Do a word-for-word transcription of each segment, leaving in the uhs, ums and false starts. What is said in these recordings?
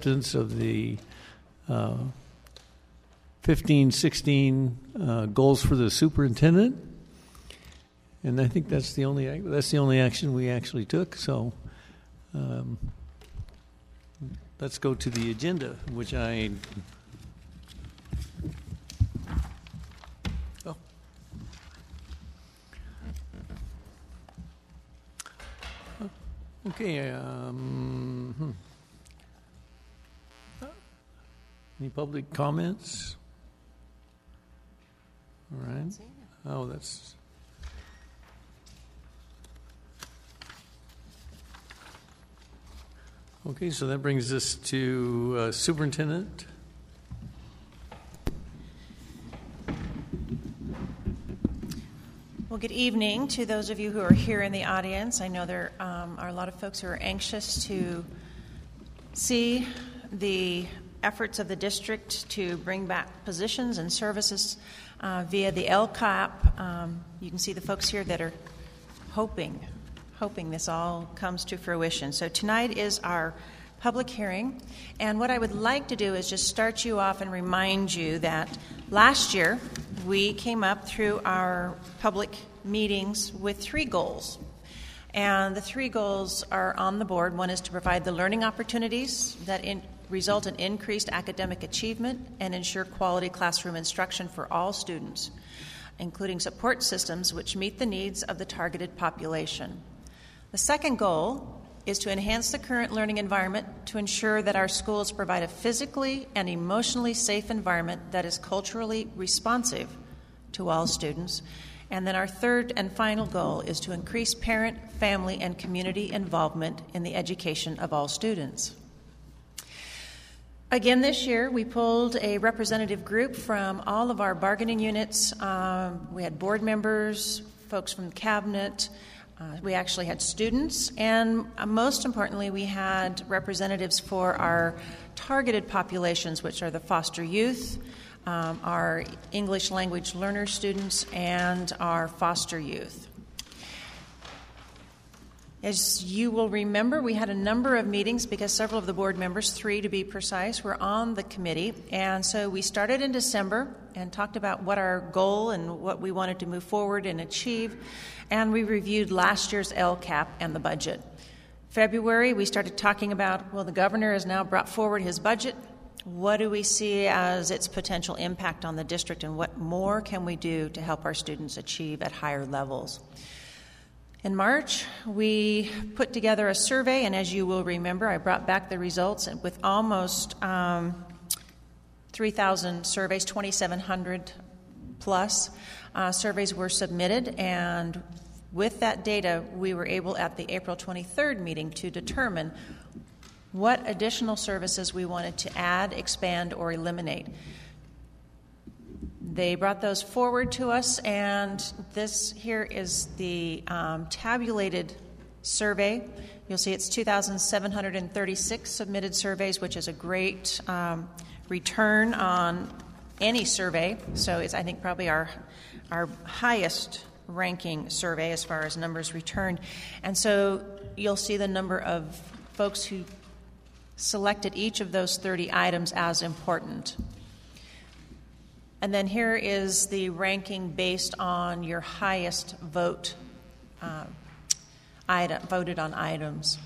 acceptance of the uh, fifteen sixteen uh, goals for the superintendent. And I think that's the only that's the only action we actually took. So um, let's go to the agenda, which I. Oh. Okay. Um, hmm. Any public comments? All right. Oh, that's. Okay, so that brings us to uh, Superintendent. Well, good evening to those of you who are here in the audience. I know there um, are a lot of folks who are anxious to see the efforts of the district to bring back positions and services uh, via the L CAP. Um, you can see the folks here that are hoping hoping this all comes to fruition. So tonight is our public hearing, and what I would like to do is just start you off and remind you that last year we came up through our public meetings with three goals. And the three goals are on the board. One is to provide the learning opportunities that in, result in increased academic achievement and ensure quality classroom instruction for all students, including support systems which meet the needs of the targeted population. The second goal is to enhance the current learning environment to ensure that our schools provide a physically and emotionally safe environment that is culturally responsive to all students. And then our third and final goal is to increase parent, family, and community involvement in the education of all students. Again, this year, we pulled a representative group from all of our bargaining units. Um, we had board members, folks from the cabinet. Uh, we actually had students, and uh, most importantly, we had representatives for our targeted populations, which are the foster youth, um, our English language learner students, and our foster youth. As you will remember, we had a number of meetings because several of the board members, three to be precise, were on the committee. And so we started in December and talked about what our goal and what we wanted to move forward and achieve. And we reviewed last year's L CAP and the budget. February, we started talking about, well, the governor has now brought forward his budget. What do we see as its potential impact on the district, and what more can we do to help our students achieve at higher levels? In March, we put together a survey, and as you will remember, I brought back the results with almost um, three thousand surveys, twenty-seven hundred plus uh, surveys were submitted, and with that data, we were able at the April twenty-third meeting to determine what additional services we wanted to add, expand, or eliminate. They brought those forward to us, and this here is the um, tabulated survey. You'll see it's two thousand seven hundred thirty-six submitted surveys, which is a great um, return on any survey. So it's, I think, probably our our highest ranking survey as far as numbers returned. And so you'll see the number of folks who selected each of those thirty items as important. And then here is the ranking based on your highest vote, uh, item, voted on items.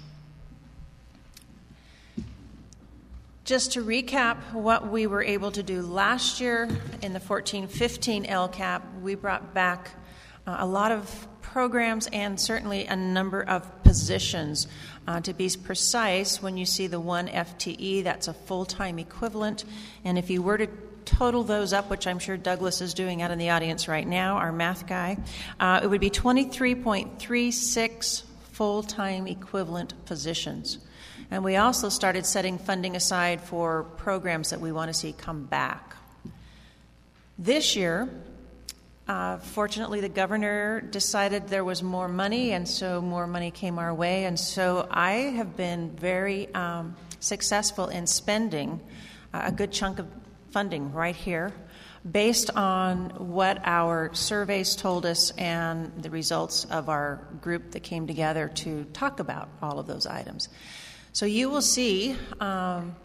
Just to recap what we were able to do last year in the fourteen fifteen L CAP, we brought back uh, a lot of programs and certainly a number of positions. Uh, to be precise, when you see the one F T E, that's a full-time equivalent, and if you were to total those up, which I'm sure Douglas is doing out in the audience right now, our math guy, uh, it would be twenty-three point three six full-time equivalent positions. And we also started setting funding aside for programs that we want to see come back. This year, uh, fortunately, the governor decided there was more money, and so more money came our way. And so I have been very um, successful in spending uh, a good chunk of funding right here based on what our surveys told us and the results of our group that came together to talk about all of those items. So you will see um,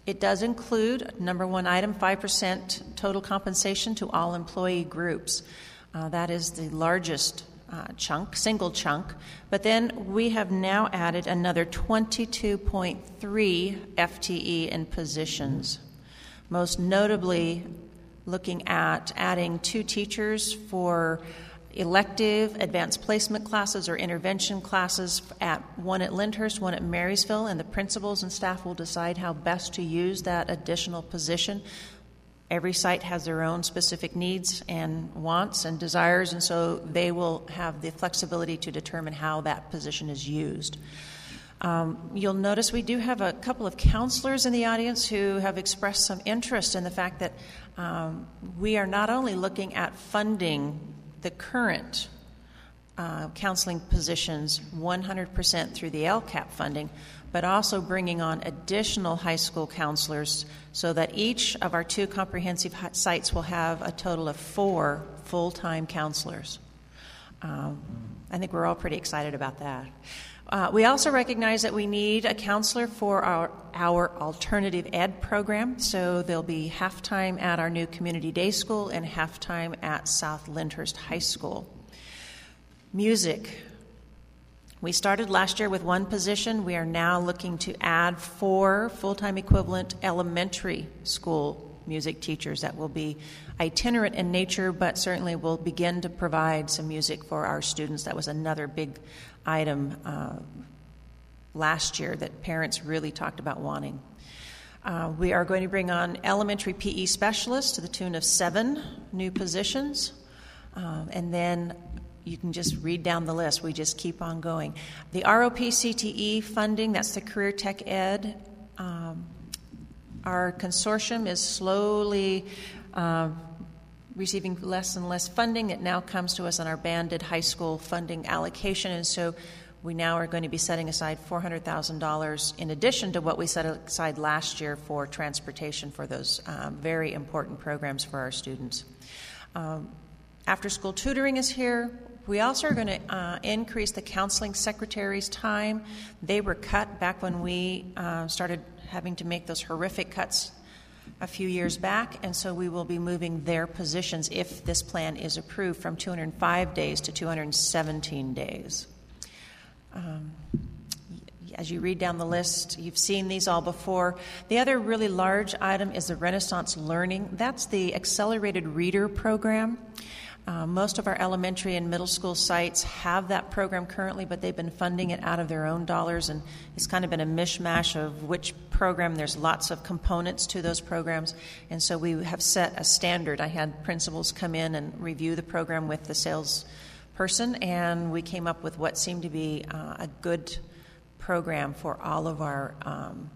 It does include, number one item, five percent total compensation to all employee groups. Uh, that is the largest uh, chunk, single chunk. But then we have now added another twenty-two point three F T E in positions, most notably looking at adding two teachers for elective advanced placement classes or intervention classes, at one at Lyndhurst, one at Marysville, and the principals and staff will decide how best to use that additional position. Every site has their own specific needs and wants and desires, and so they will have the flexibility to determine how that position is used. Um, you'll notice we do have a couple of counselors in the audience who have expressed some interest in the fact that um, we are not only looking at funding the current uh, counseling positions one hundred percent through the L C A P funding, but also bringing on additional high school counselors so that each of our two comprehensive sites will have a total of four full-time counselors. Um, I think we're all pretty excited about that. Uh, we also recognize that we need a counselor for our, our alternative ed program, so there'll be half-time at our new community day school and half-time at South Lyndhurst High School. Music. We started last year with one position. We are now looking to add four full-time equivalent elementary school music teachers that will be itinerant in nature, but certainly will begin to provide some music for our students. That was another big item uh, last year that parents really talked about wanting. Uh, we are going to bring on elementary P E specialists to the tune of seven new positions, um, and then you can just read down the list. We just keep on going. The R O P C T E funding, that's the Career Tech Ed. Um, our consortium is slowly uh, receiving less and less funding. It now comes to us on our banded high school funding allocation, and so we now are going to be setting aside four hundred thousand dollars in addition to what we set aside last year for transportation for those um, very important programs for our students. Um, after-school tutoring is here. We also are going to uh, increase the counseling secretary's time. They were cut back when we uh, started having to make those horrific cuts a few years back, and so we will be moving their positions, if this plan is approved, from two hundred five days to two hundred seventeen days. Um, as you read down the list, you've seen these all before. The other really large item is the Renaissance Learning. That's the Accelerated Reader Program. Uh, most of our elementary and middle school sites have that program currently, but they've been funding it out of their own dollars, and it's kind of been a mishmash of which program. There's lots of components to those programs, and so we have set a standard. I had principals come in and review the program with the salesperson, and we came up with what seemed to be uh, a good program for all of our um,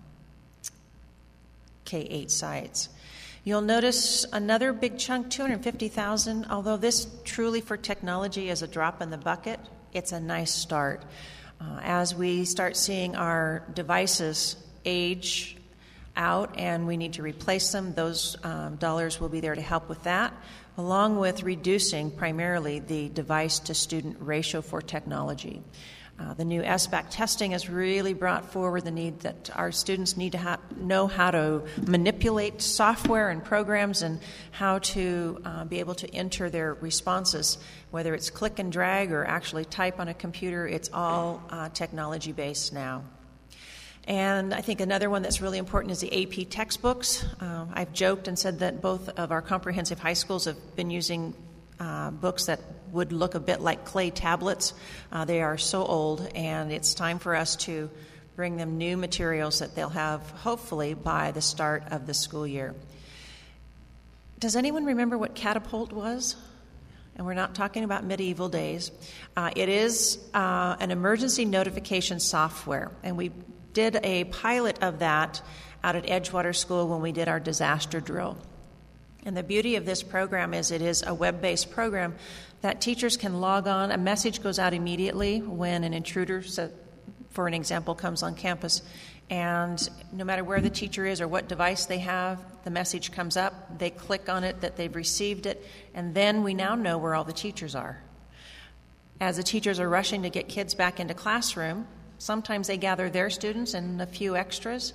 K eight sites. You'll notice another big chunk, two hundred fifty thousand dollars. Although this truly for technology is a drop in the bucket, it's a nice start. Uh, as we start seeing our devices age out and we need to replace them, those um, dollars will be there to help with that, along with reducing primarily the device-to-student ratio for technology. Uh, the new S B A C testing has really brought forward the need that our students need to ha- know how to manipulate software and programs and how to uh, be able to enter their responses, whether it's click and drag or actually type on a computer. It's all uh, technology-based now. And I think another one that's really important is the A P textbooks. Uh, I've joked and said that both of our comprehensive high schools have been using uh, books that would look a bit like clay tablets. Uh, they are so old, and it's time for us to bring them new materials that they'll have, hopefully, by the start of the school year. Does anyone remember what Catapult was? And we're not talking about medieval days. Uh, it is uh, an emergency notification software, and we did a pilot of that out at Edgewater School when we did our disaster drill. And the beauty of this program is it is a web-based program that teachers can log on. A message goes out immediately when an intruder, so for an example, comes on campus. And no matter where the teacher is or what device they have, the message comes up. They click on it, that they've received it, and then we now know where all the teachers are. As the teachers are rushing to get kids back into classroom, sometimes they gather their students and a few extras.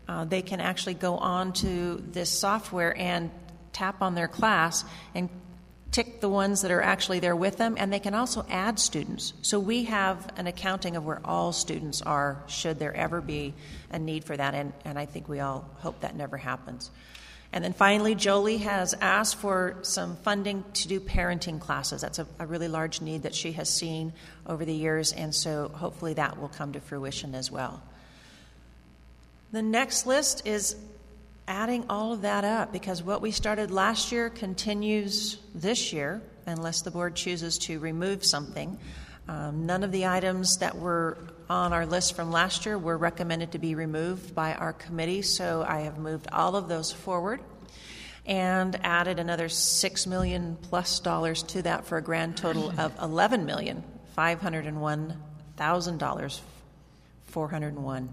uh, they can actually go on to this software and tap on their class and tick the ones that are actually there with them, and they can also add students. So we have an accounting of where all students are, should there ever be a need for that, and, and I think we all hope that never happens. And then finally, Jolie has asked for some funding to do parenting classes. That's a, a really large need that she has seen over the years, and so hopefully that will come to fruition as well. The next list is adding all of that up, because what we started last year continues this year, unless the board chooses to remove something. Um, none of the items that were on our list from last year were recommended to be removed by our committee, so I have moved all of those forward and added another six million plus dollars to that for a grand total of eleven million five hundred one thousand dollars four hundred one.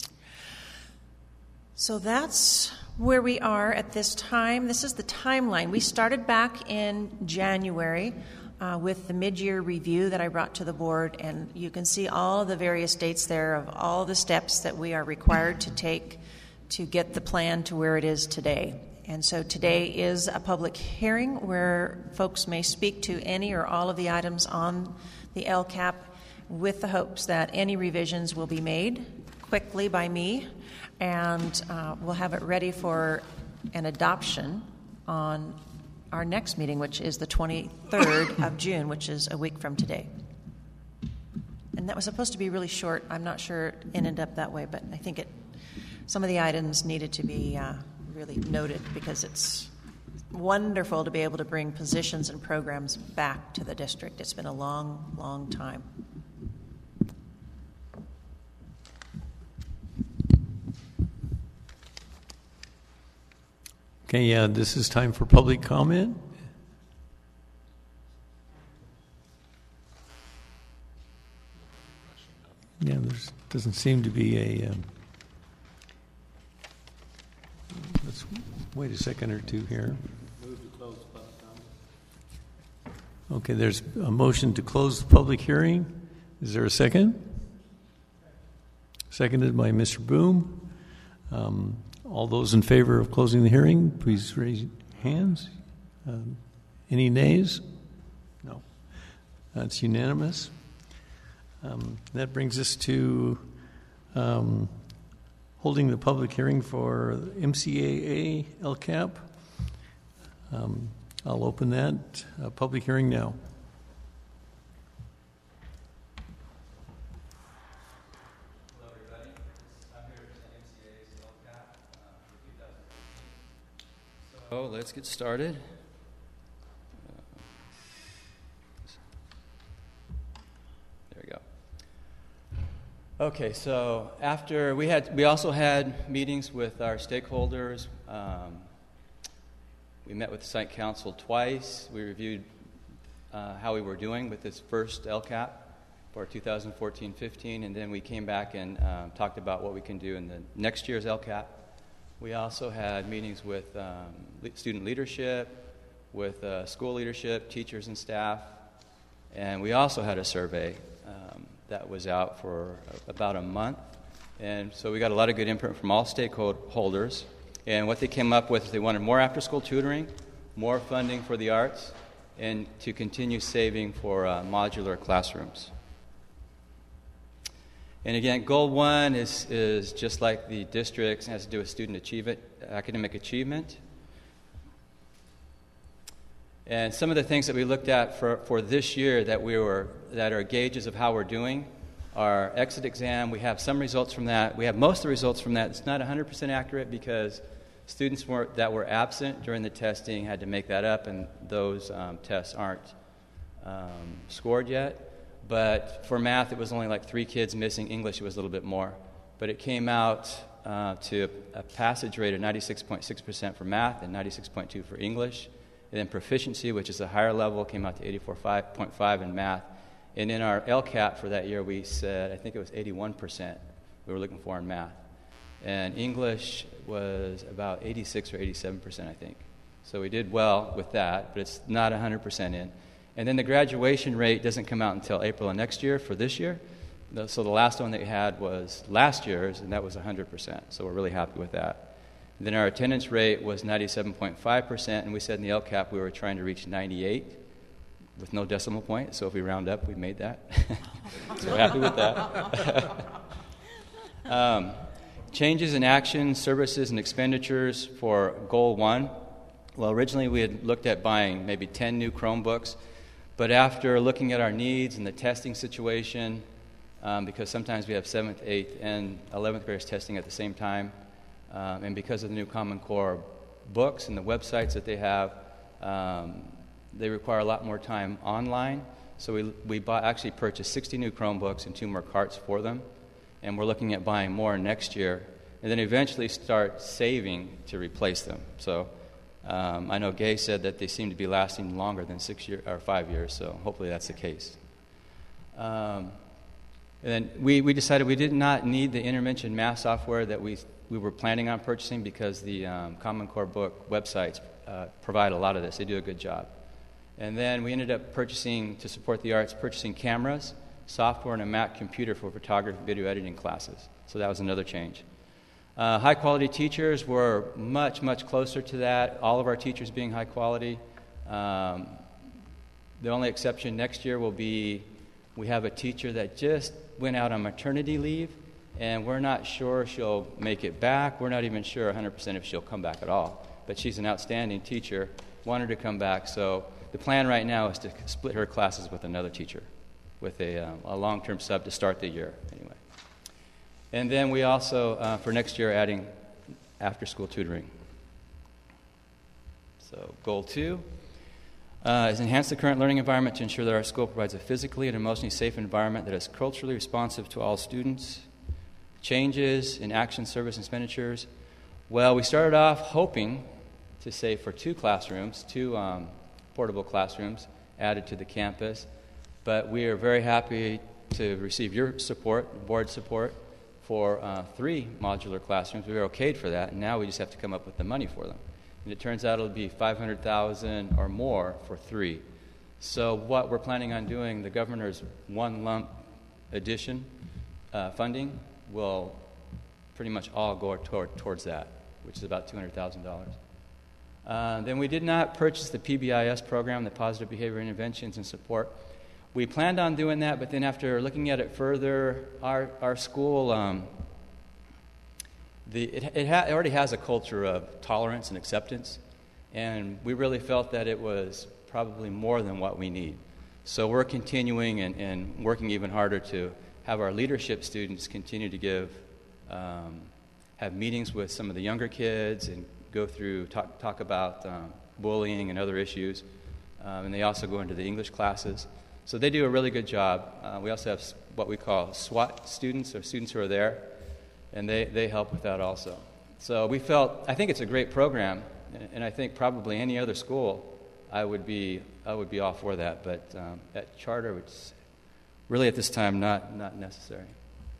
So that's where we are at this time. This is the timeline. We started back in January uh, with the mid-year review that I brought to the board, and you can see all the various dates there of all the steps that we are required to take to get the plan to where it is today. And so today is a public hearing where folks may speak to any or all of the items on the L CAP, with the hopes that any revisions will be made quickly by me, and uh, we'll have it ready for an adoption on our next meeting, which is the twenty-third of June, which is a week from today. And that was supposed to be really short. I'm not sure it ended up that way, but I think it. Some of the items needed to be uh, really noted, because it's wonderful to be able to bring positions and programs back to the district. It's been a long, long time. Okay, yeah, this is time for public comment. Yeah, there doesn't seem to be a... Um, let's wait a second or two here. Move to close the public comment. Okay, there's a motion to close the public hearing. Is there a second? Seconded by Mister Boom. Um, all those in favor of closing the hearing, please raise your hands. Um, any nays? No. That's unanimous. Um, that brings us to um, holding the public hearing for M C A A L CAP. Um, I'll open that uh, public hearing now. Hello, everybody. I'm here to present M C A A's L CAP uh, for two thousand fifteen. So let's get started. There we go. Okay, so after we had, we also had meetings with our stakeholders. Um, we met with the site council twice. We reviewed uh, how we were doing with this first L CAP for two thousand fourteen fifteen, and then we came back and um, talked about what we can do in the next year's L CAP. We also had meetings with um, le- student leadership, with uh, school leadership, teachers and staff, and we also had a survey um, that was out for about a month. And so we got a lot of good input from all stakeholders. And what they came up with is they wanted more after-school tutoring, more funding for the arts, and to continue saving for uh, modular classrooms. And again, goal one is, is just like the districts, it has to do with student achievement, academic achievement. And some of the things that we looked at for, for this year that we were that are gauges of how we're doing, our exit exam, we have some results from that. We have most of the results from that. It's not one hundred percent accurate because students were, that were absent during the testing had to make that up, and those um, tests aren't um, scored yet. But for math, it was only like three kids missing. English, it was a little bit more. But it came out uh, to a passage rate of ninety-six point six percent for math and ninety-six point two for English. And then proficiency, which is a higher level, came out to eighty-four point five in math. And in our L CAP for that year, we said, I think it was eighty-one percent we were looking for in math. And English was about eighty-six or eighty-seven percent, I think. So we did well with that, but it's not one hundred percent in. And then the graduation rate doesn't come out until April of next year for this year. the, so the last one that we had was last year's, and that was one hundred percent. So we're really happy with that. And then our attendance rate was ninety-seven point five percent, and we said in the L C A P we were trying to reach ninety-eight with no decimal point. So if we round up, we made that. So we're happy with that. um, changes in actions, services, and expenditures for goal one. Well, originally we had looked at buying maybe ten new Chromebooks, but after looking at our needs and the testing situation, um, because sometimes we have seventh, eighth, and eleventh graders testing at the same time, um, and because of the new Common Core books and the websites that they have, um, they require a lot more time online. So we we bought, actually purchased sixty new Chromebooks and two more carts for them, and we're looking at buying more next year, and then eventually start saving to replace them. So. Um, I know Gay said that they seem to be lasting longer than six years or five years, so hopefully that's the case. Um, and then we, we decided we did not need the intervention math software that we we were planning on purchasing because the um, Common Core book websites uh, provide a lot of this. They do a good job. And then we ended up purchasing, to support the arts, purchasing cameras, software, and a Mac computer for photography and video editing classes. So that was another change. Uh, high-quality teachers were much, much closer to that, all of our teachers being high quality. Um, the only exception next year will be we have a teacher that just went out on maternity leave, and we're not sure she'll make it back. We're not even sure one hundred percent if she'll come back at all. But she's an outstanding teacher, wanted to come back. So the plan right now is to split her classes with another teacher, with a, uh, a long-term sub to start the year, anyway. And then we also, uh, for next year, are adding after-school tutoring. So goal two uh, is enhance the current learning environment to ensure that our school provides a physically and emotionally safe environment that is culturally responsive to all students. Changes in action, service, and expenditures. Well, we started off hoping to save for two classrooms, two um, portable classrooms added to the campus, but we are very happy to receive your support, board support, for uh, three modular classrooms. We were okayed for that, and now we just have to come up with the money for them. And it turns out it'll be five hundred thousand dollars or more for three. So what we're planning on doing, the governor's one lump addition uh, funding will pretty much all go toward, towards that, which is about two hundred thousand dollars. Uh, then we did not purchase the P B I S program, the Positive Behavior Interventions and Support. We planned on doing that, but then after looking at it further, our our school, um, the it, it, ha- it already has a culture of tolerance and acceptance, and we really felt that it was probably more than what we need. So we're continuing and, and working even harder to have our leadership students continue to give, um, have meetings with some of the younger kids and go through, talk, talk about um, bullying and other issues, um, and they also go into the English classes. So they do a really good job. Uh, we also have what we call SWAT students, or students who are there, and they, they help with that also. So we felt, I think it's a great program, and, and I think probably any other school, I would be I would be all for that. But um, at charter, it's really at this time not, not necessary.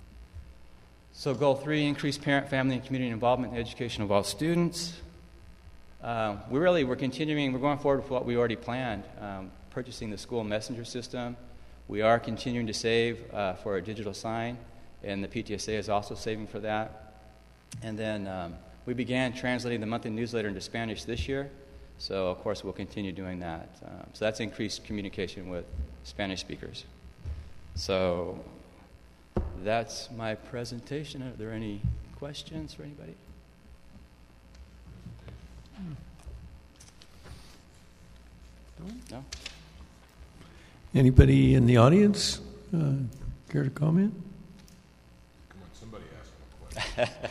So goal three, increase parent, family, and community involvement in the education of all students. Uh, we really, we're continuing, we're going forward with what we already planned. Um, purchasing the school messenger system. We are continuing to save uh, for a digital sign, and the P T S A is also saving for that. And then um, we began translating the monthly newsletter into Spanish this year, so of course we'll continue doing that. Um, so that's increased communication with Spanish speakers. So that's my presentation. Are there any questions for anybody? No? Anybody in the audience uh, care to comment? Come on, somebody ask him a question.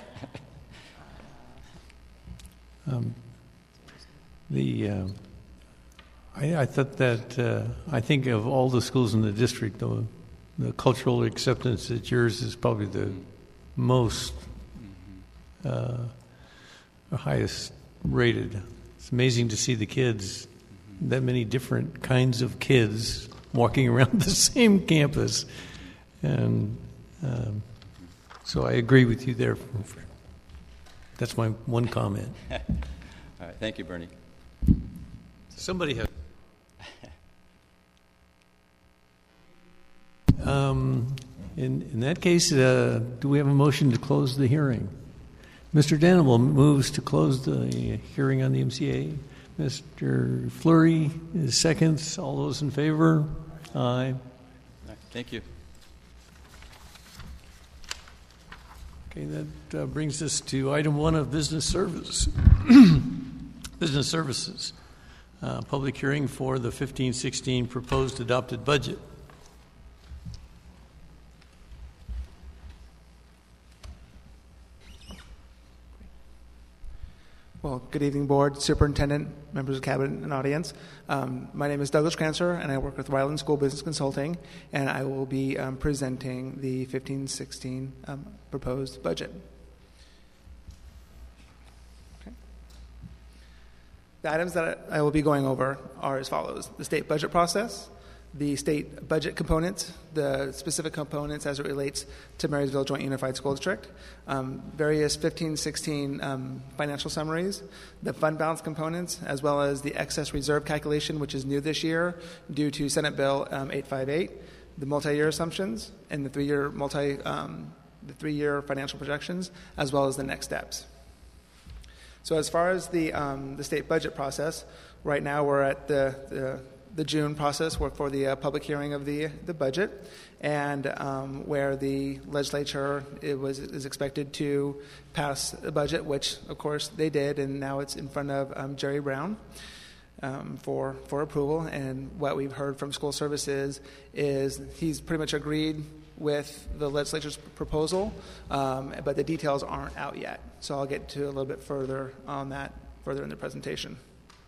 um, the uh, I, I thought that uh, I think of all the schools in the district, the, the cultural acceptance at yours is probably the most uh, highest rated. It's amazing to see the kids, that many different kinds of kids walking around the same campus. And um, so I agree with you there. That's my one comment. All right, thank you, Bernie. Somebody has. Um, In, in that case, uh, do we have a motion to close the hearing? Mister Danable moves to close the hearing on the M C A. Mister Fleury is seconds. All those in favor? Aye. Thank you. Okay, that uh, brings us to item one of business service. Business services. Uh, public hearing for the fifteen sixteen proposed adopted budget. Well, good evening, Board, Superintendent, members of Cabinet, and audience. Um, my name is Douglas Crancer, and I work with Ryland School Business Consulting, and I will be um, presenting the fifteen sixteen um, proposed budget. Okay. The items that I will be going over are as follows: the state budget process, the state budget components, the specific components as it relates to Marysville Joint Unified School District, um, various fifteen sixteen um, financial summaries, the fund balance components, as well as the excess reserve calculation, which is new this year due to Senate Bill um, eight fifty-eight, the multi-year assumptions, and the three-year multi um, the three-year financial projections, as well as the next steps. So, as far as the um, the state budget process, right now we're at the, the the June process for the uh, public hearing of the the budget, and um, where the legislature it was is expected to pass a budget, which of course they did, and now it's in front of um, Jerry Brown um, for for approval. And what we've heard from school services is he's pretty much agreed with the legislature's proposal, um, but the details aren't out yet. So I'll get to a little bit further on that further in the presentation.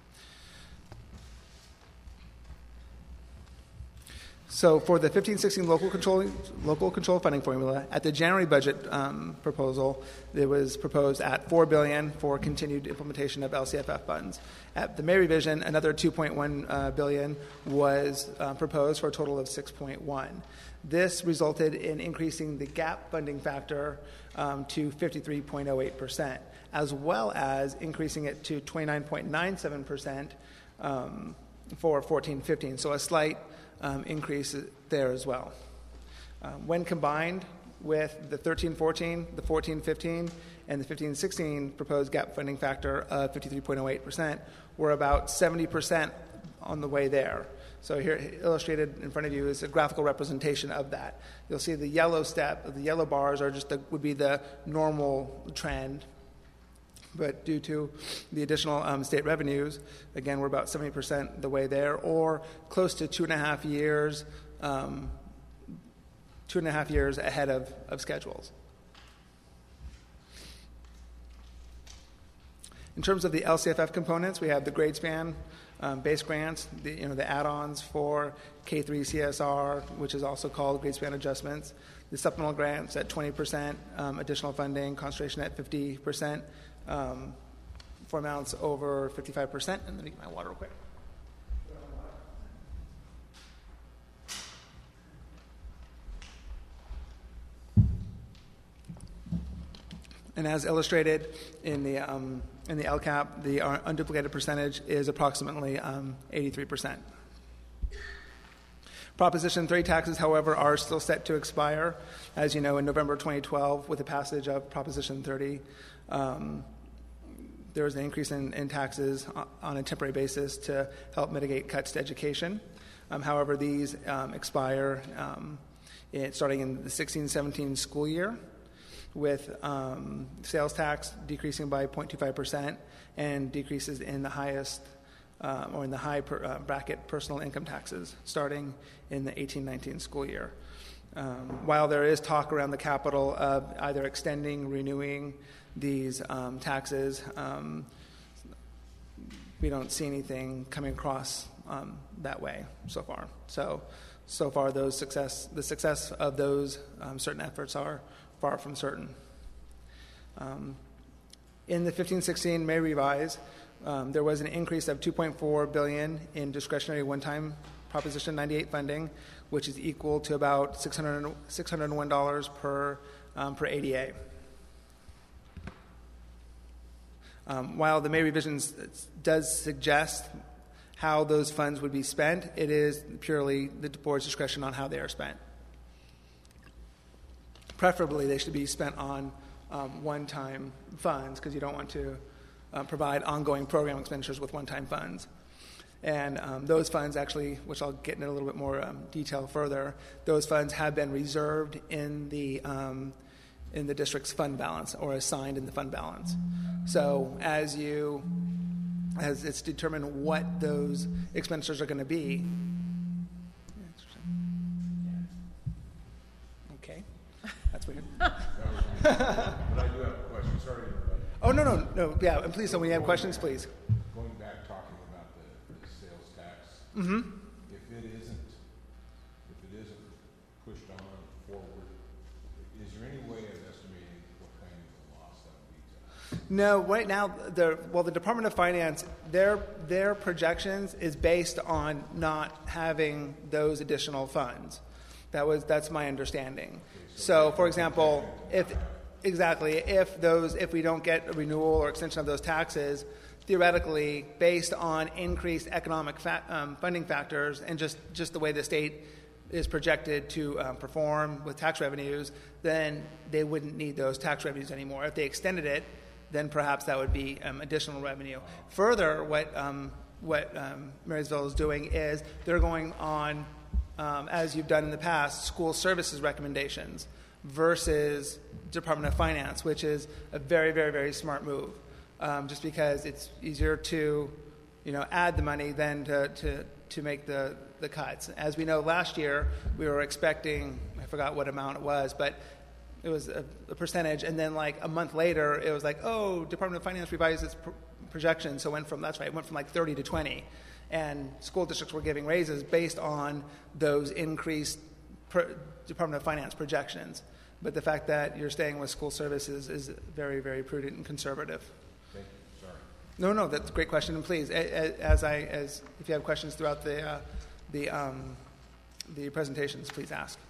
So for the fifteen sixteen local control local control funding formula, at the January budget um, proposal, it was proposed at four billion dollars for continued implementation of L C F F funds. At the May revision, another two point one uh, billion dollars was uh, proposed for a total of six point one. This resulted in increasing the gap funding factor um, to fifty-three point zero eight percent, as well as increasing it to twenty-nine point nine seven percent um, for fourteen fifteen. So a slight Um, increase there as well. Um, when combined with the thirteen fourteen, the fourteen fifteen, and the fifteen sixteen proposed gap funding factor of fifty-three point zero eight percent, we're about seventy percent on the way there. So here illustrated in front of you is a graphical representation of that. You'll see the yellow step, the yellow bars are just the, would be the normal trend. But due to the additional um, state revenues, again, we're about seventy percent the way there, or close to two and a half years, um, two and a half years ahead of, of schedules. In terms of the L C F F components, we have the grade span, um, base grants, the, you know, the add-ons for K three C S R, which is also called grade span adjustments, the supplemental grants at twenty percent, um, additional funding, concentration at fifty percent, Um, for amounts over fifty-five percent. And let me get my water real quick. And as illustrated in the um, in the L C A P, the uh, unduplicated percentage is approximately um, eighty-three percent. Proposition three taxes, however, are still set to expire, as you know, in November twenty twelve with the passage of Proposition thirty. Um, there was an increase in, in taxes on a temporary basis to help mitigate cuts to education. Um, however, these um, expire um, in, starting in the sixteen seventeen school year, with um, sales tax decreasing by zero point two five percent and decreases in the highest um, or in the high per, uh, bracket personal income taxes starting in the eighteen nineteen school year. Um, while there is talk around the Capitol of either extending, renewing these um, taxes, um, we don't see anything coming across um, that way so far. So, so far, those success, the success of those um, certain efforts are far from certain. Um, in the fifteen sixteen May revise, um, there was an increase of two point four billion dollars in discretionary one-time Proposition ninety-eight funding, which is equal to about six hundred, six hundred one dollars per um, per A D A. Um, while the May revisions does suggest how those funds would be spent, it is purely the board's discretion on how they are spent. preferably they should be spent on um, one-time funds, because you don't want to uh, provide ongoing program expenditures with one-time funds. And um, those funds actually, which I'll get into a little bit more um, detail further, those funds have been reserved in the um, in the district's fund balance, or assigned in the fund balance. So as you, as it's determined what those expenditures are going to be. Okay, that's weird. But I do have a question, sorry to interrupt. Oh, no, no, no, yeah, and please, so when you have questions, please. Going back, talking about the, the sales tax. Mm-hmm. If it isn't, if it isn't pushed on forward, is there any way of estimating what kind of loss that would be to? No, right now, the well, the Department of Finance, their their projections is based on not having those additional funds. That was that's my understanding. So, for example, if exactly if those if we don't get a renewal or extension of those taxes, theoretically, based on increased economic fa- um, funding factors and just just the way the state is projected to um, perform with tax revenues, then they wouldn't need those tax revenues anymore. If they extended it, then perhaps that would be um, additional revenue. Further, what um, what um, Marysville is doing is they're going on, um, as you've done in the past, school services recommendations versus Department of Finance, which is a very, very, very smart move, um, just because it's easier to, you know, add the money than to, to, to make the, the cuts. As we know, last year we were expecting, I forgot what amount it was, but it was a, a percentage, and then like a month later, it was like, oh, Department of Finance revised its pro- projection, so it went from, that's right, it went from like thirty to twenty, and school districts were giving raises based on those increased pro- Department of Finance projections. But the fact that you're staying with school services is very, very prudent and conservative. Thank you, sorry. No, no, that's a great question, and please, as I, as if you have questions throughout the, uh, the, um, the presentations, please ask.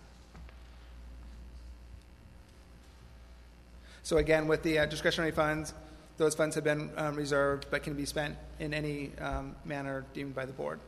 So again, with the uh, discretionary funds, those funds have been um, reserved but can be spent in any um, manner deemed by the board.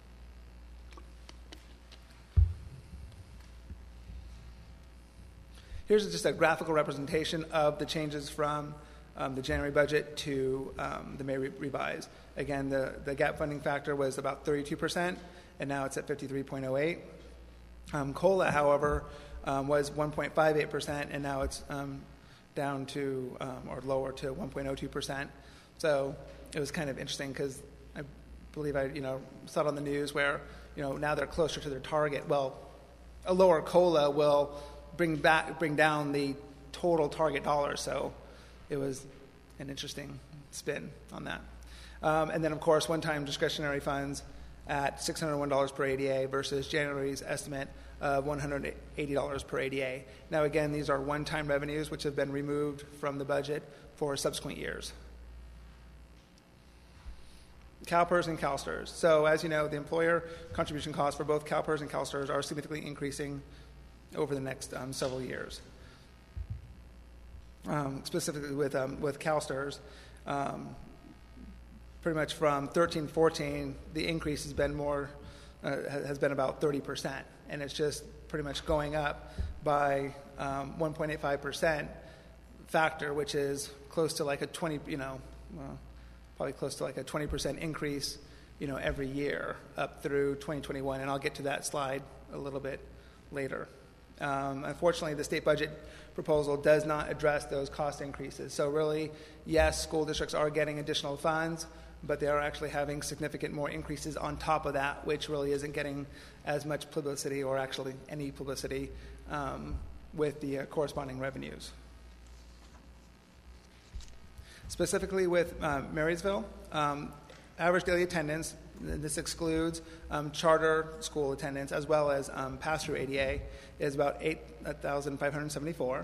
Here's just a graphical representation of the changes from um, the January budget to um, the May re- revise. Again, the, the gap funding factor was about thirty-two percent, and now it's at fifty-three point oh eight. Um, COLA, however, um, was one point five eight percent, and now it's um, down to, um, or lower to one point oh two percent. So it was kind of interesting because I believe I, you know, saw it on the news where, you know, now they're closer to their target. Well, a lower COLA will bring back, bring down the total target dollars. So it was an interesting spin on that. Um, and then, of course, one-time discretionary funds at six hundred one dollars per A D A versus January's estimate of one hundred eighty dollars per A D A. Now, again, these are one-time revenues which have been removed from the budget for subsequent years. CalPERS and CalSTRS. So, as you know, the employer contribution costs for both CalPERS and CalSTRS are significantly increasing over the next um, several years. Um, specifically with um, with CalSTRS, um, pretty much from thirteen fourteen, the increase has been more uh, has been about thirty percent, and it's just pretty much going up by um, one point eight five percent factor, which is close to like a twenty, you know, well, probably close to like a twenty percent increase, you know, every year up through twenty twenty-one, and I'll get to that slide a little bit later. Um, unfortunately, the state budget proposal does not address those cost increases. So really, yes, school districts are getting additional funds, but they are actually having significant more increases on top of that, which really isn't getting as much publicity or actually any publicity um, with the uh, corresponding revenues. Specifically with uh, Marysville, um, average daily attendance, this excludes um, charter school attendance as well as um, pass-through A D A, is about eight thousand five hundred seventy-four.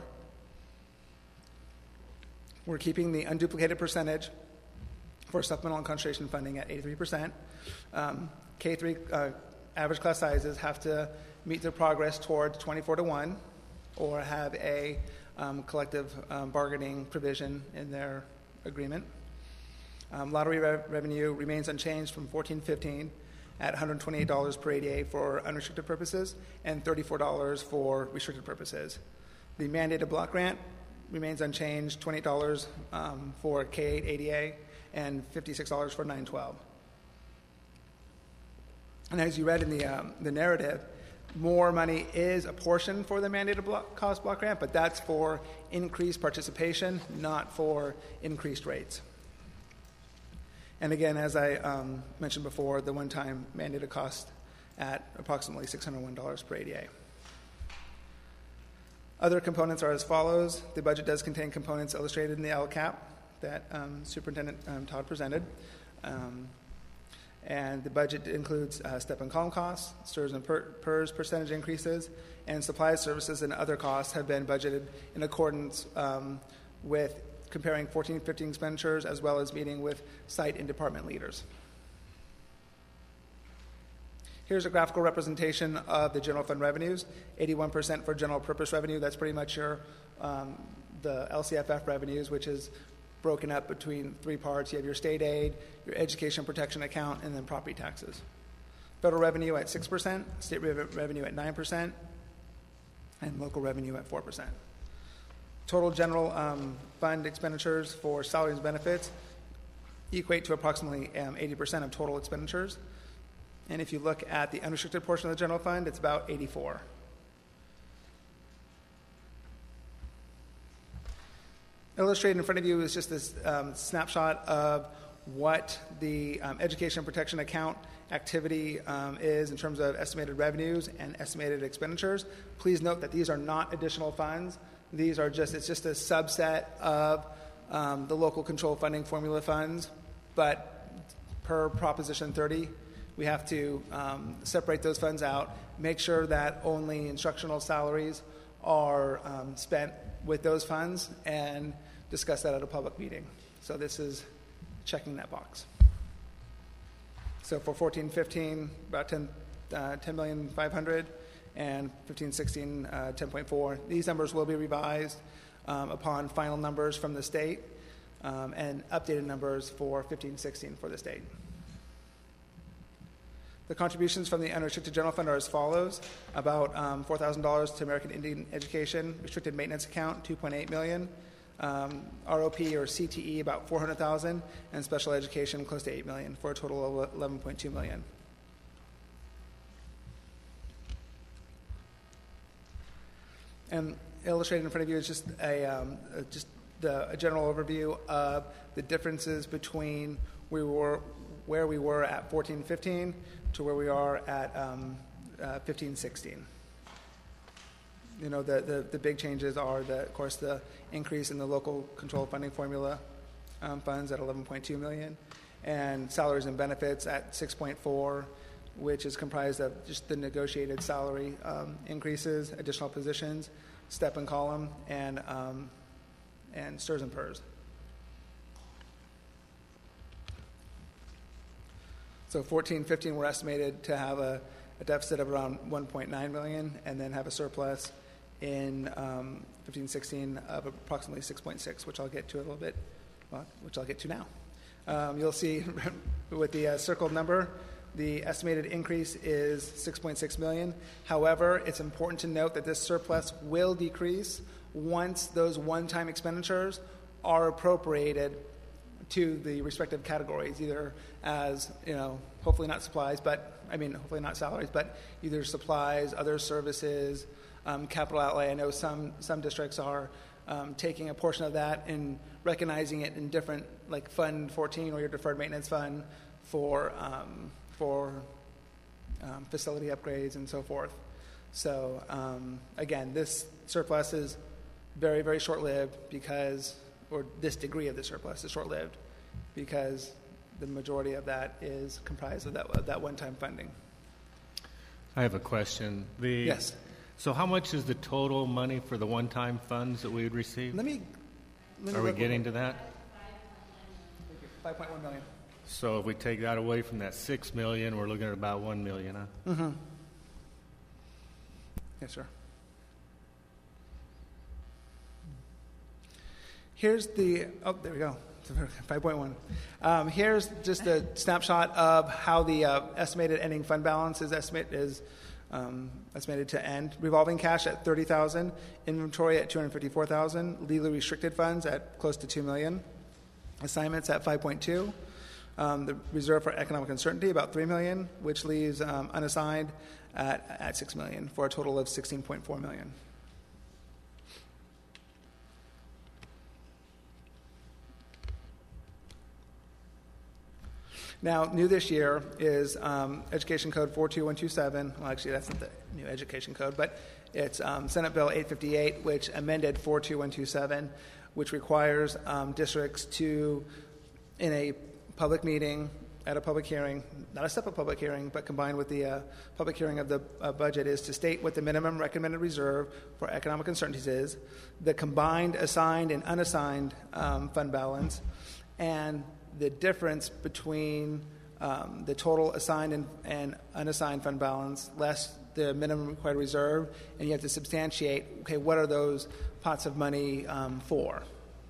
We're keeping the unduplicated percentage for supplemental and concentration funding at eighty-three percent. Um, K three uh, average class sizes have to meet their progress toward twenty-four to one or have a um, collective um, bargaining provision in their agreement. Um, lottery re- revenue remains unchanged from fourteen fifteen at one hundred twenty-eight dollars per A D A for unrestricted purposes and thirty-four dollars for restricted purposes. The mandated block grant remains unchanged, twenty dollars um, for K eight A D A and fifty-six dollars for nine twelve. And as you read in the, um, the narrative, more money is apportioned for the mandated block, cost block grant, but that's for increased participation, not for increased rates. And again, as I um, mentioned before, the one-time mandated cost at approximately six hundred one dollars per A D A. Other components are as follows. The budget does contain components illustrated in the L CAP that um, Superintendent um, Todd presented. Um, and the budget includes uh, step and column costs, S T R S and per- P E R S percentage increases, and supplies, services, and other costs have been budgeted in accordance um, with comparing fourteen fifteen expenditures as well as meeting with site and department leaders. Here's a graphical representation of the general fund revenues. eighty-one percent for general purpose revenue. That's pretty much your um, the L C F F revenues, which is broken up between three parts. You have your state aid, your education protection account, and then property taxes. Federal revenue at six percent, state rev- revenue at nine percent, and local revenue at four percent. Total general um, fund expenditures for salaries and benefits equate to approximately um, eighty percent of total expenditures. And if you look at the unrestricted portion of the general fund, it's about eighty-four. Illustrated in front of you is just this um, snapshot of what the um, education protection account activity um, is in terms of estimated revenues and estimated expenditures. Please note that these are not additional funds. These are just, it's just a subset of um, the local control funding formula funds, but per Proposition thirty, we have to um, separate those funds out, make sure that only instructional salaries are um, spent with those funds, and discuss that at a public meeting. So this is checking that box. So for fourteen fifteen, about ten, uh, ten million five hundred, and fifteen sixteen, uh, ten point four. These numbers will be revised um, upon final numbers from the state um, and updated numbers for fifteen sixteen for the state. The contributions from the unrestricted general fund are as follows: about um, four thousand dollars to American Indian Education restricted maintenance account, two point eight million dollars. Um, R O P or C T E about four hundred thousand dollars, and special education close to eight million dollars for a total of eleven point two million dollars. And illustrated in front of you is just a um, uh, just the, a general overview of the differences between we were where we were at fourteen fifteen to where we are at um, uh, fifteen sixteen. You know, the, the, the big changes are, the, of course, the increase in the local control funding formula um, funds at eleven point two million dollars, and salaries and benefits at six point four, which is comprised of just the negotiated salary um, increases, additional positions, step and column, and um, and S T R S and P E R S. So fourteen fifteen, we're estimated to have a, a deficit of around one point nine million dollars, and then have a surplus in um, fifteen sixteen of approximately six point six, which I'll get to a little bit, well, which I'll get to now. Um, you'll see with the uh, circled number, the estimated increase is six point six million dollars. However, it's important to note that this surplus will decrease once those one-time expenditures are appropriated to the respective categories, either as, you know, hopefully not supplies, but, I mean, hopefully not salaries, but either supplies, other services, um, capital outlay. I know some, some districts are um, taking a portion of that and recognizing it in different, like Fund fourteen or your deferred maintenance fund for, um, for um, facility upgrades and so forth. So, um, again, this surplus is very, very short-lived because, or this degree of the surplus is short-lived because the majority of that is comprised of that, of that one-time funding. I have a question. The, yes. So how much is the total money for the one-time funds that we would receive? Let me, let me Are we look getting to that? five point one million. So if we take that away from that six million, we're looking at about one million, huh? Mm-hmm. Yes, sir. Here's the, oh, there we go, five point one. Um, here's just a snapshot of how the uh, estimated ending fund balance is estimate is um, estimated to end. Revolving cash at thirty thousand, inventory at two hundred fifty-four thousand, legally restricted funds at close to two million, assignments at five point two. Um, the reserve for economic uncertainty about three million, which leaves um, unassigned at, at six million for a total of sixteen point four million. Now, new this year is um, Education Code four two one two seven. Well, actually, that's not the new Education Code, but it's um, Senate Bill eight fifty-eight, which amended four two one two seven, which requires um, districts to, in a public meeting, at a public hearing, not a separate public hearing, but combined with the uh, public hearing of the uh, budget, is to state what the minimum recommended reserve for economic uncertainties is, the combined assigned and unassigned um, fund balance, and the difference between um, the total assigned and, and unassigned fund balance less the minimum required reserve, and you have to substantiate, okay, what are those pots of money um, for?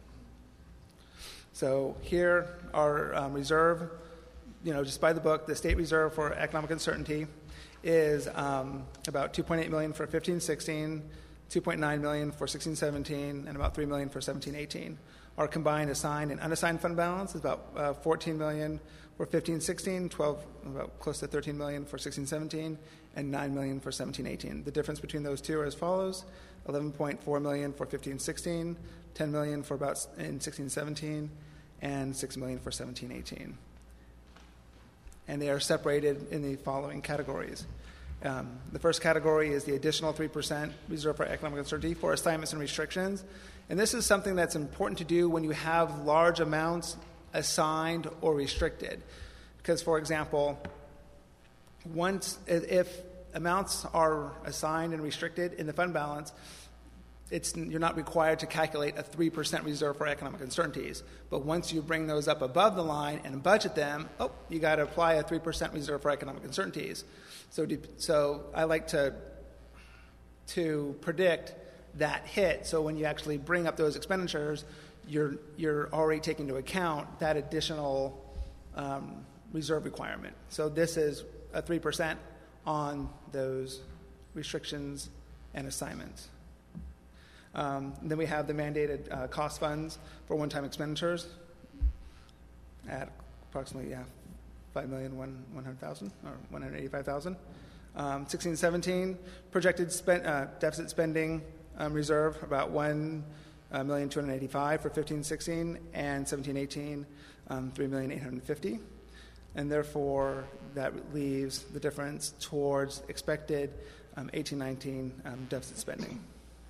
So here, our um, reserve, you know, just by the book, the state reserve for economic uncertainty is um, about two point eight million dollars for fifteen sixteen, two point nine million dollars for sixteen seventeen, and about three million dollars for seventeen eighteen. Our combined assigned and unassigned fund balance is about uh, fourteen million dollars for fifteen sixteen, twelve, about close to thirteen million dollars for sixteen seventeen, and nine million dollars for seventeen eighteen. The difference between those two are as follows: eleven point four million dollars for fifteen sixteen, ten million dollars for about in sixteen seventeen, and six million dollars for seventeen eighteen. And they are separated in the following categories. Um, the first category is the additional three percent reserve for economic uncertainty for assignments and restrictions. And this is something that's important to do when you have large amounts assigned or restricted. Because, for example, once if amounts are assigned and restricted in the fund balance, it's, you're not required to calculate a three percent reserve for economic uncertainties. But once you bring those up above the line and budget them, oh, you got to apply a three percent reserve for economic uncertainties. So, do, so I like to, to predict that hit. So when you actually bring up those expenditures, you're, you're already taking into account that additional um, reserve requirement. So this is a three percent on those restrictions and assignments. Um, then we have the mandated uh, cost funds for one-time expenditures at approximately yeah, five million one hundred thousand or one hundred eighty-five thousand. Um, sixteen seventeen projected spend, uh, deficit spending um, reserve about one million two hundred eighty-five for fifteen sixteen, and seventeen eighteen um, three million eight hundred fifty, and therefore that leaves the difference towards expected um, eighteen nineteen um, deficit spending.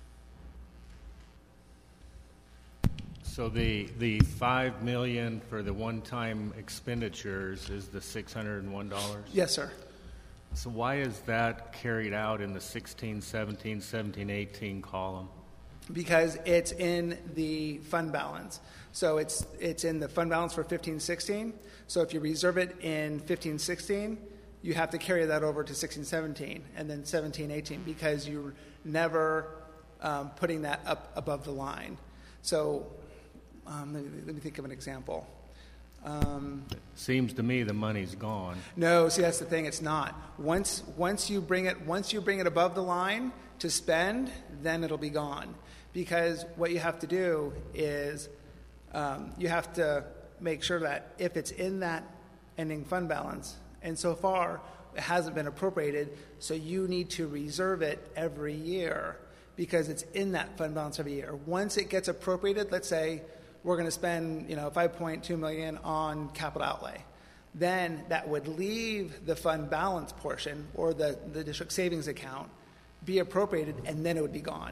So the the five million for the one-time expenditures is the six hundred and one dollars. Yes, sir. So why is that carried out in the sixteen, seventeen, seventeen, eighteen column? Because it's in the fund balance. So it's it's in the fund balance for fifteen sixteen. So if you reserve it in fifteen sixteen, you have to carry that over to sixteen seventeen and then seventeen eighteen because you're never um, putting that up above the line. So um, let, me, let me think of an example. Um, Seems to me the money's gone. no, see that's the thing. It's not. Once once you bring it once you bring it above the line to spend, then it'll be gone. Because what you have to do is um, you have to make sure that if it's in that ending fund balance, and so far it hasn't been appropriated, so you need to reserve it every year because it's in that fund balance every year. Once it gets appropriated, let's say we're going to spend, you know, five point two million dollars on capital outlay, then that would leave the fund balance portion or the, the district savings account be appropriated, and then it would be gone.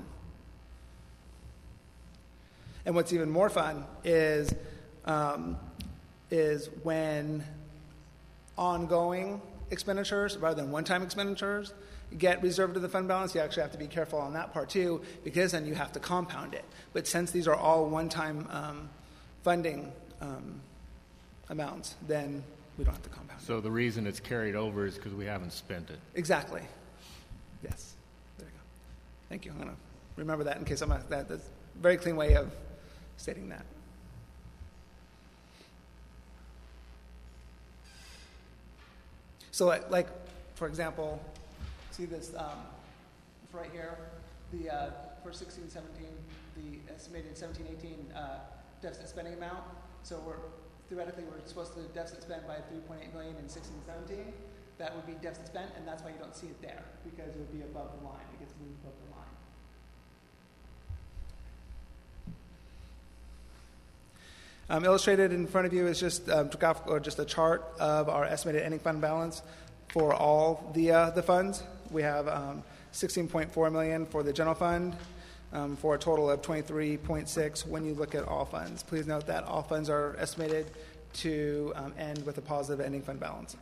And what's even more fun is um, is when ongoing expenditures, rather than one-time expenditures, get reserved to the fund balance. You actually have to be careful on that part too, because then you have to compound it. But since these are all one-time um, funding um, amounts, then we don't have to compound it. So the reason it's carried over is because we haven't spent it. Exactly. Yes. There you go. Thank you. I'm going to remember that in case I'm not, that, that's a very clean way of stating that. So like, like for example, See this, um, it's right here, the, uh, for sixteen seventeen, the estimated seventeen eighteen uh, deficit spending amount. So we're, theoretically, we're supposed to deficit spend by three point eight million in sixteen seventeen. That would be deficit spent, and that's why you don't see it there, because it would be above the line. It gets moved above the line. Um, illustrated in front of you is just um, graphic, or just a chart of our estimated ending fund balance for all the uh, the funds. We have um, sixteen point four million dollars for the general fund, um, for a total of twenty-three point six when you look at all funds. Please note that all funds are estimated to um, end with a positive ending fund balance.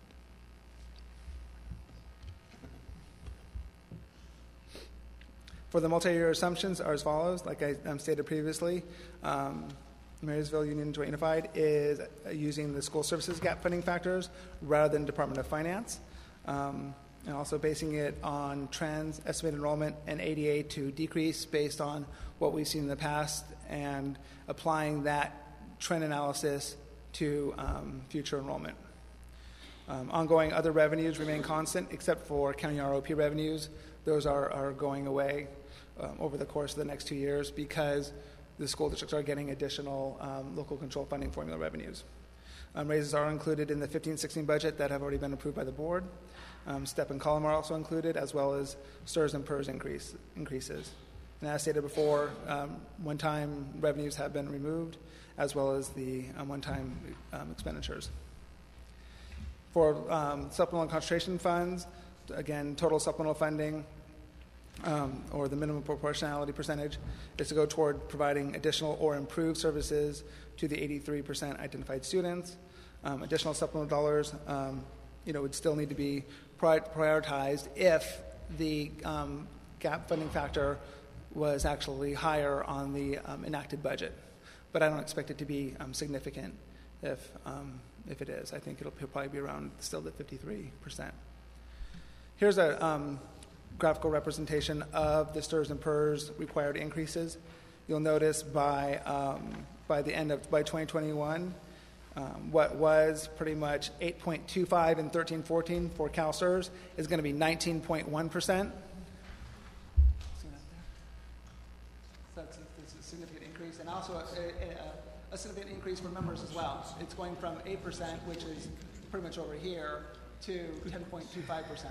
For the multi-year assumptions are as follows. Like I um, stated previously, um, Marysville Union Joint Unified is uh, using the school services gap funding factors rather than Department of Finance, um, and also basing it on trends, estimated enrollment, and A D A to decrease based on what we've seen in the past, and applying that trend analysis to um, future enrollment. Um, ongoing other revenues remain constant except for county R O P revenues. Those are, are going away um, over the course of the next two years because the school districts are getting additional um, local control funding formula revenues. Um, raises are included in the fifteen sixteen budget that have already been approved by the board. Um, step and column are also included, as well as S T R S and P E R S increase, increases. And as stated before, um, one-time revenues have been removed, as well as the um, one-time um, expenditures. For um, supplemental and concentration funds, again, total supplemental funding, um, or the minimum proportionality percentage, is to go toward providing additional or improved services to the eighty-three percent identified students. Um, additional supplemental dollars, um, you know, would still need to be pri- prioritized if the um, gap funding factor was actually higher on the um, enacted budget. But I don't expect it to be um, significant if um, if it is. I think it'll probably be around still the fifty-three percent. Here's a um, graphical representation of the S T R S and P E R S required increases. You'll notice by um, by the end of by twenty twenty-one, um, what was pretty much eight point two five in thirteen fourteen for Cal S T R S is going to be nineteen point one percent. See that there? So that's a, that's a significant increase, and also a, a, a significant increase for members as well. It's going from eight percent, which is pretty much over here, to ten point two five percent.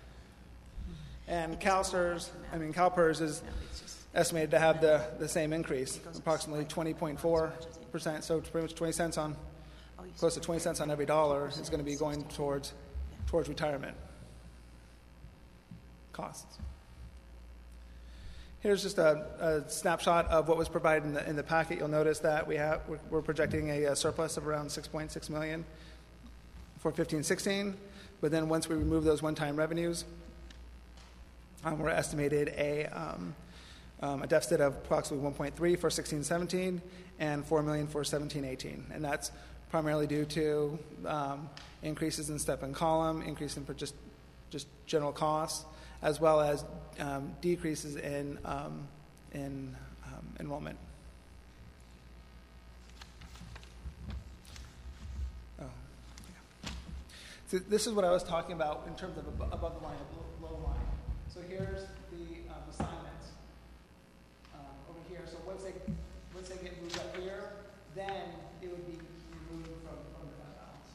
And Cal S T R S, I mean, Cal P E R S is estimated to have the, the same increase, approximately twenty point four percent. So it's pretty much twenty cents on, close to twenty cents on every dollar is going to be going towards towards retirement costs. Here's just a, a snapshot of what was provided in the in the packet. You'll notice that we have we're, we're projecting a, a surplus of around six point six million for fifteen sixteen. But then once we remove those one-time revenues, Um, we're estimated a, um, um, a deficit of approximately one point three for sixteen seventeen and four million for seventeen eighteen. And that's primarily due to um, increases in step and column, increase in just, just general costs, as well as um, decreases in, um, in um, enrollment. Oh, yeah. So this is what I was talking about in terms of ab- above the line, below the line. So here's the um, assignments um, over here. So once they once they get moved up here, then it would be removed from, from the fund balance.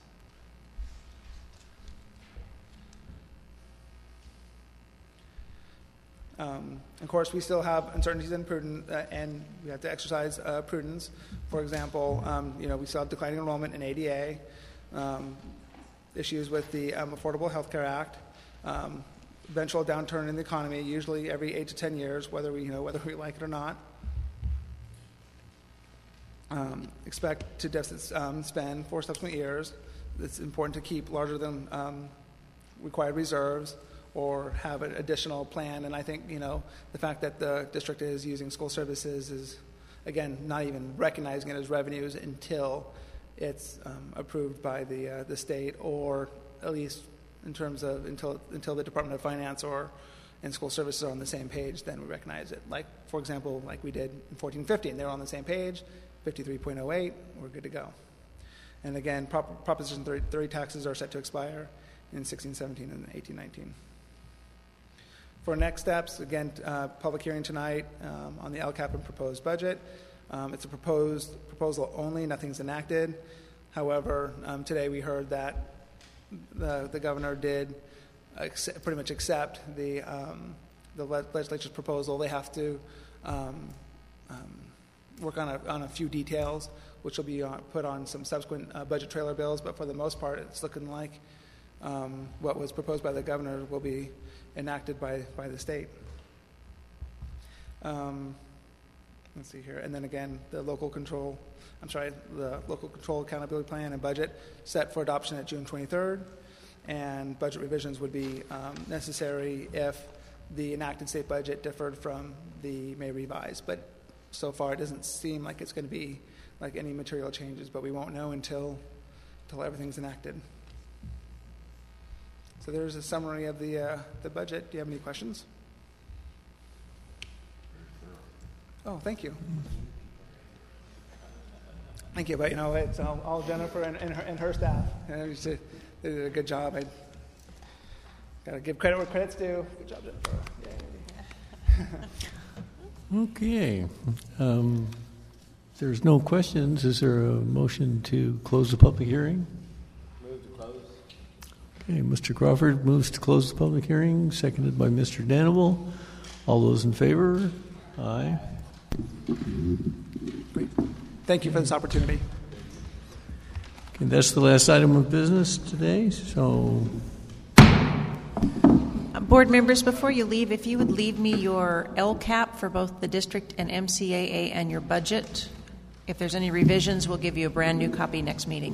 Um, of course, we still have uncertainties in prudence, uh, and we have to exercise uh, prudence. For example, um, you know, we still have declining enrollment in A D A, um, issues with the um, Affordable Health Care Act. Um, eventual downturn in the economy, usually every eight to ten years, whether we, you know, whether we like it or not. Um, expect to deficit um, spend for subsequent years. It's important to keep larger than um, required reserves or have an additional plan. And I think, you know, the fact that the district is using school services is, again, not even recognizing it as revenues until it's um, approved by the uh, the state, or at least in terms of until until the Department of Finance or and school services are on the same page, then we recognize it. Like, for example, like we did in fourteen fifteen, they were on the same page, fifty-three point oh eight, we're good to go. And again, Prop- Proposition thirty, thirty taxes are set to expire in sixteen seventeen and eighteen nineteen. For next steps, again, uh, public hearing tonight um, on the L C A P and proposed budget. Um, it's a proposed proposal only, nothing's enacted. However, um, today we heard that the, the governor did accept, pretty much accept the, um, the le- legislature's proposal. They have to um, um, work on a, on a few details, which will be on, put on some subsequent uh, budget trailer bills, but for the most part, it's looking like um, what was proposed by the governor will be enacted by, by the state. Um, let's see here. And then again, the local control, I'm sorry, the local control accountability plan and budget set for adoption at June twenty-third. And budget revisions would be um, necessary if the enacted state budget differed from the May revised. But so far, it doesn't seem like it's going to be like any material changes, but we won't know until, until everything's enacted. So there's a summary of the uh, the budget. Do you have any questions? Oh, thank you. Thank you, but you know, it's all, all Jennifer and, and, her, and her staff. You know, she did a good job. I got to give credit where credit's due. Good job, Jennifer. Yay. Okay. Um, if there's no questions, is there a motion to close the public hearing? Move to close. Okay, Mister Crawford moves to close the public hearing, seconded by Mister Danival. All those in favor? Aye. Great. Thank you for this opportunity. Okay, that's the last item of business today, so Uh, Board members, before you leave, if you would leave me your L C A P for both the district and M C A A and your budget. If there's any revisions, we'll give you a brand new copy next meeting.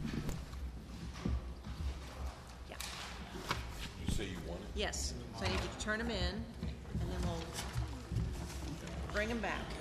Yeah. You say you want it? Yes. So I need you to turn them in, and then we'll bring them back.